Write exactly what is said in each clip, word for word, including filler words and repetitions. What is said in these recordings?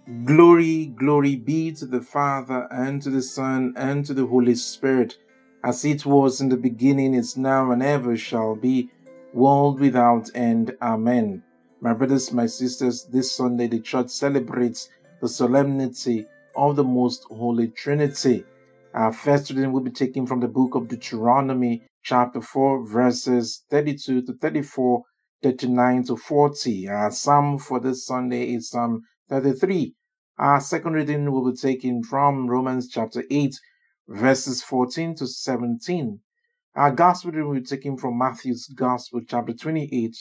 Glory, glory be to the Father, and to the Son, and to the Holy Spirit, as it was in the beginning, is now, and ever shall be, world without end. Amen. My brothers, my sisters, this Sunday the Church celebrates the solemnity of the Most Holy Trinity. Our first reading will be taken from the book of Deuteronomy, chapter four, verses thirty-two to thirty-four, thirty-nine to forty. Our psalm for this Sunday is Psalm thirty-three. Our second reading will be taken from Romans chapter eight, verses fourteen to seventeen. Our gospel reading will be taken from Matthew's Gospel, chapter twenty-eight,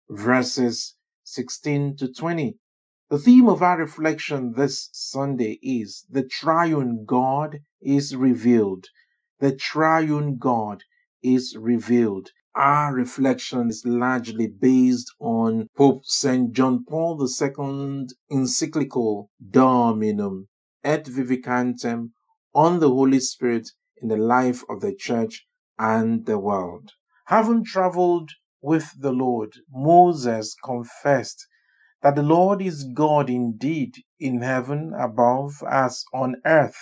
verses sixteen to twenty. The theme of our reflection this Sunday is the triune God is revealed. The triune God is revealed. Our reflection is largely based on Pope Saint John Paul the Second encyclical Dominum et Vivicantem on the Holy Spirit in the life of the Church and the world. Having traveled with the Lord, Moses confessed that the Lord is God indeed in heaven above as on earth,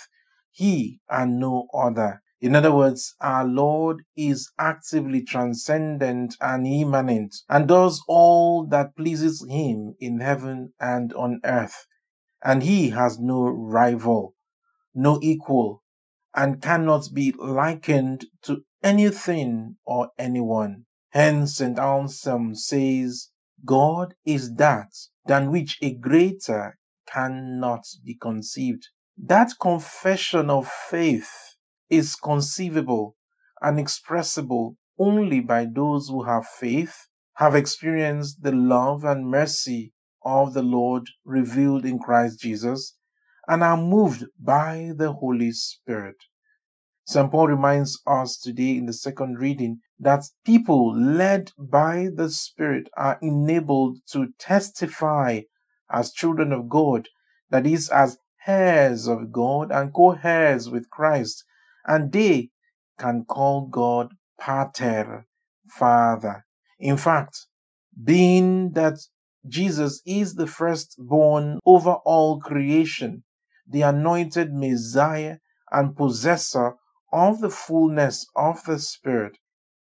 he and no other. In other words, our Lord is actively transcendent and immanent and does all that pleases him in heaven and on earth. And he has no rival, no equal, and cannot be likened to anything or anyone. Hence, Saint Anselm says, God is that than which a greater cannot be conceived. That confession of faith is conceivable and expressible only by those who have faith, have experienced the love and mercy of the Lord revealed in Christ Jesus, and are moved by the Holy Spirit. Saint Paul reminds us today in the second reading that people led by the Spirit are enabled to testify as children of God, that is, as heirs of God and co-heirs with Christ, and they can call God Pater, Father. In fact, being that Jesus is the firstborn over all creation, the anointed Messiah and possessor of the fullness of the Spirit,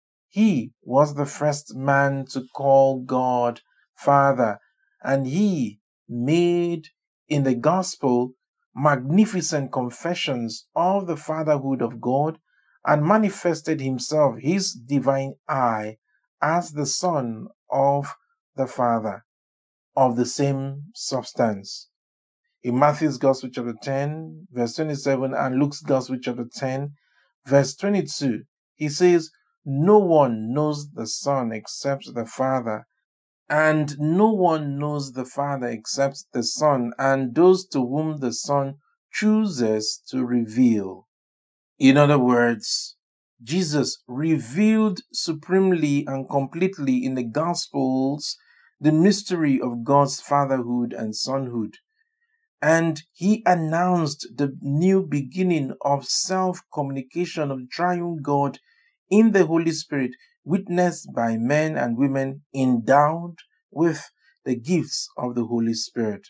he was the first man to call God Father, and he made in the gospel magnificent confessions of the fatherhood of God and manifested himself, his divine I, as the Son of the Father, of the same substance. In Matthew's Gospel, chapter ten, verse twenty-seven, and Luke's Gospel, chapter ten, verse twenty-two, he says, no one knows the Son except the Father, and no one knows the Father except the Son, and those to whom the Son chooses to reveal. In other words, Jesus revealed supremely and completely in the Gospels the mystery of God's fatherhood and sonhood. And he announced the new beginning of self-communication of the triune God in the Holy Spirit, witnessed by men and women endowed with the gifts of the Holy Spirit.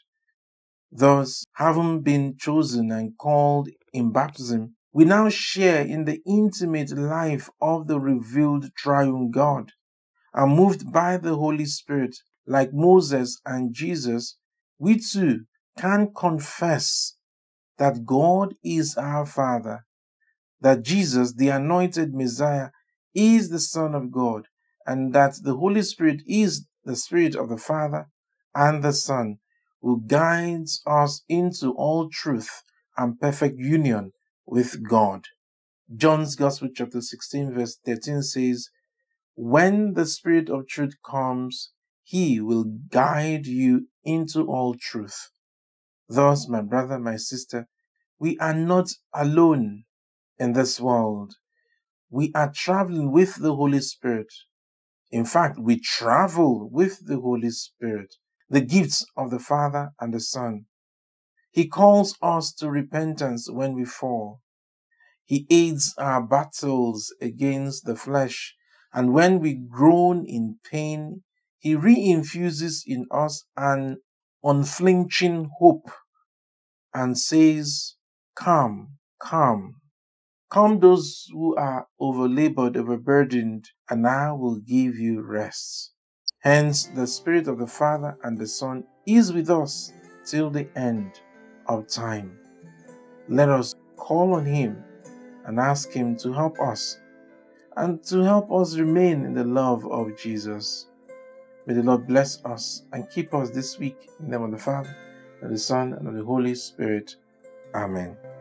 Thus, having been chosen and called in baptism, we now share in the intimate life of the revealed triune God, and moved by the Holy Spirit, like Moses and Jesus, we too can confess that God is our Father, that Jesus, the anointed Messiah, is the Son of God, and that the Holy Spirit is the Spirit of the Father and the Son, who guides us into all truth and perfect union with God. John's Gospel, chapter sixteen, verse thirteen says, when the Spirit of truth comes, he will guide you into all truth. Thus, my brother, my sister, we are not alone in this world. We are traveling with the Holy Spirit. In fact, we travel with the Holy Spirit, the gifts of the Father and the Son. He calls us to repentance when we fall. He aids our battles against the flesh, and when we groan in pain, he reinfuses in us an unflinching hope and says, Come, come, come those who are overlabored, overburdened, and I will give you rest. Hence, the Spirit of the Father and the Son is with us till the end of time. Let us call on Him and ask Him to help us and to help us remain in the love of Jesus. May the Lord bless us and keep us this week in the name of the Father, and the Son, and of the Holy Spirit. Amen.